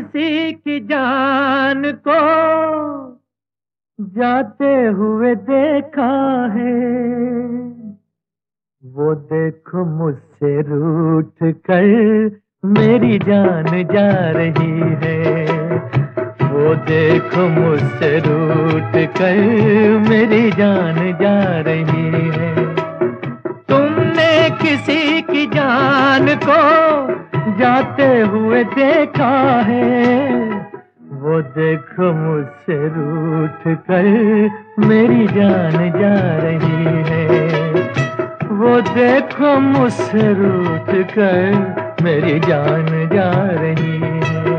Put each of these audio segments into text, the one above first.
किसी की जान को जाते हुए देखा है, वो देखो मुझसे रूठ कर मेरी जान जा रही है। वो देखो मुझसे रूठ कर मेरी जान जा रही है। तुमने किसी की जान को जाते हुए देखा है, वो देखो मुझसे रूठ कर मेरी जान जा रही है। वो देखो मुझसे रूठ कर मेरी जान जा रही है।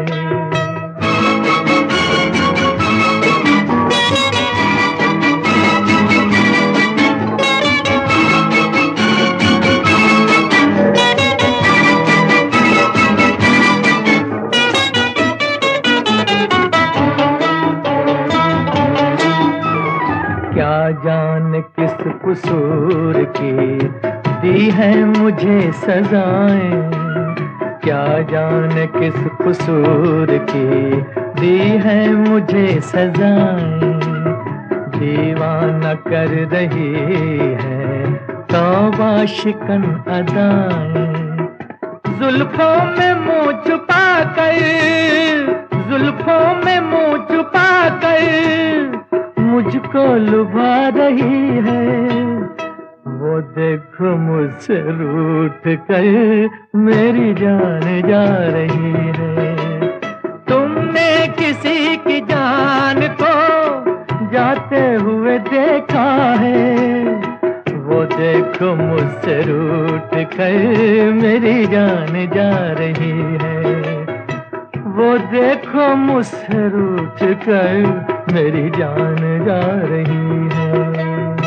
क्या जाने किस कसूर की दी है मुझे सजाएं, क्या जाने किस कसूर की दी है मुझे सजाएं। दीवाना कर रही है तौबा शिकन अदाएं। जुल्फों में मुंह छुपा कर, जुल्फों में मुंह छुपा कर मुझको लुभा रही है। वो देखो मुझसे रूठ कर मेरी जान जा रही है। तुमने किसी की जान को जाते हुए देखा है, वो देखो मुझसे रूठ कर मेरी जान जा रही है। वो देखो मुझसे रूठ कर मेरी जान जा रही है।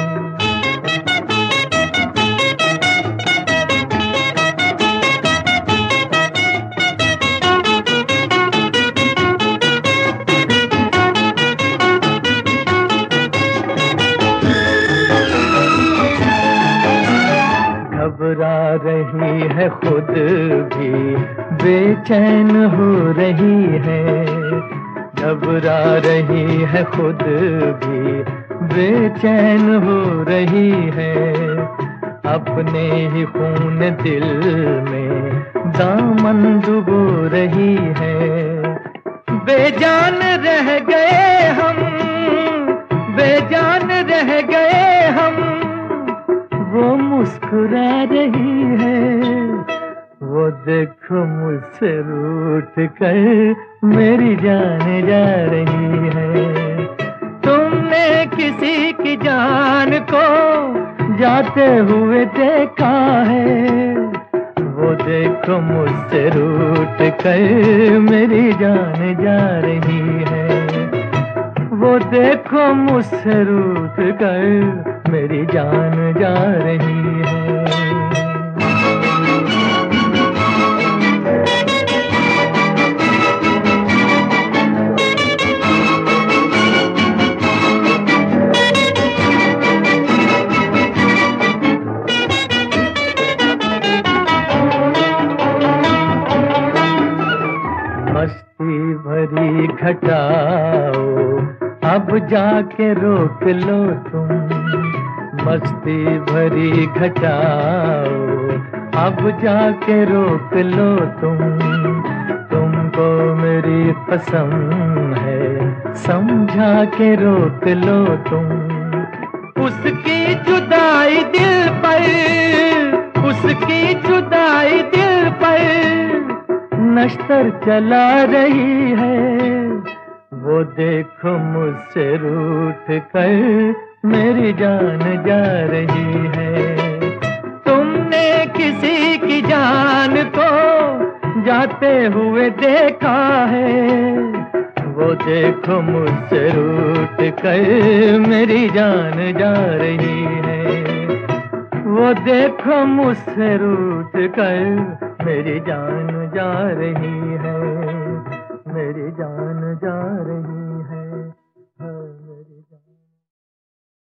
घबरा रही है खुद भी बेचैन हो रही है। घबरा रही है खुद भी बेचैन हो रही है। अपने ही खून दिल में दामन डुबो रही है। बेजान रह गए हम, बेजान रह गए हम, वो मुस्कुरा रही है। वो देखो मुझसे रूठ कर मेरी जान जा रही है। तुमने किसी की जान को जाते हुए देखा है, वो देखो मुझसे रूठ कर मेरी जान जा रही है। वो देखो मुझसे रूठ कर मेरी जान जा रही है। मस्ती भरी घटाओ अब जाके रोक लो तुम। मस्ती भरी घटाओ अब जाके रोक लो तुम। तुमको मेरी कसम है समझा के रोक लो तुम। उसकी जुदाई दिल पर, उसकी जुदाई दिल पर नश्तर चला रही है। वो देखो मुझसे रूठ कर मेरी जान जा रही है। तुमने किसी की जान को जाते हुए देखा है, वो देखो मुझसे रूठ कर मेरी जान जा रही है। वो देखो मुझसे रूठ कर मेरी जान जा रही है। मेरी जान जा रही है, मेरी जान।